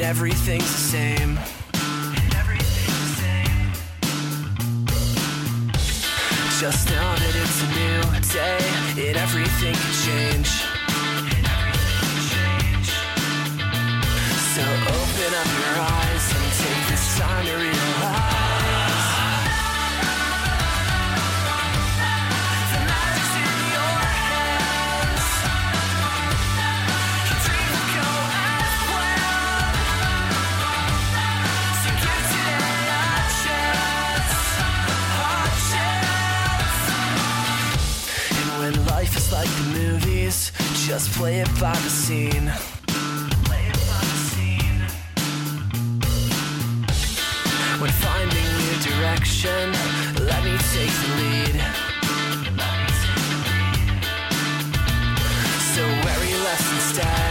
everything's the same. Just know that it's a new day, and everything can change. So open up your eyes and take this time to realize the magic's in your hands. Your dreams will go as planned. So give today a chance, And when life is like the movies, just play it by the scene. When finding new direction, let me take the lead. So worry less instead.